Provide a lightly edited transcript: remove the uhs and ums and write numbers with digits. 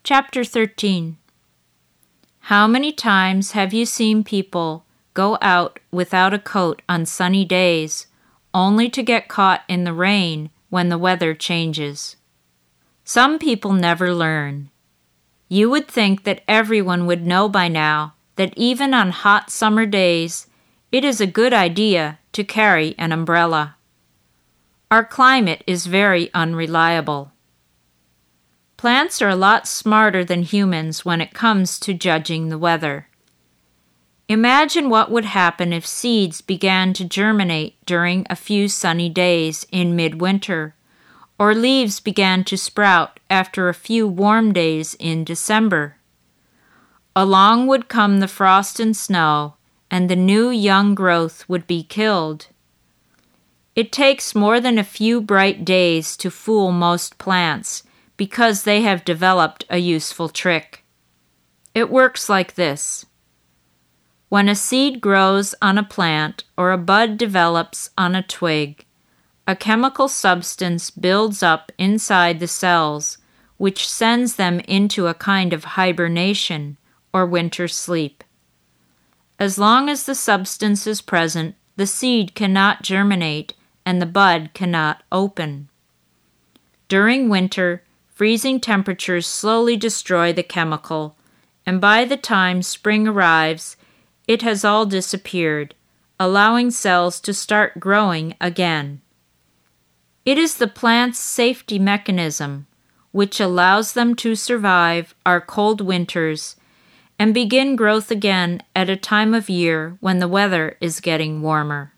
Chapter 13. How many times have you seen people go out without a coat on sunny days, only to get caught in the rain when the weather changes? Some people never learn. You would think that everyone would know by now that even on hot summer days, it is a good idea to carry an umbrella. Our climate is very unreliable. Plants are a lot smarter than humans when it comes to judging the weather. Imagine what would happen if seeds began to germinate during a few sunny days in midwinter, or leaves began to sprout after a few warm days in December. Along would come the frost and snow, and the new young growth would be killed. It takes more than a few bright days to fool most plants, because they have developed a useful trick. It works like this. When a seed grows on a plant or a bud develops on a twig, a chemical substance builds up inside the cells, which sends them into a kind of hibernation or winter sleep. As long as the substance is present, the seed cannot germinate and the bud cannot open. During winter, freezing temperatures slowly destroy the chemical, and by the time spring arrives, it has all disappeared, allowing cells to start growing again. It is the plant's safety mechanism, which allows them to survive our cold winters and begin growth again at a time of year when the weather is getting warmer.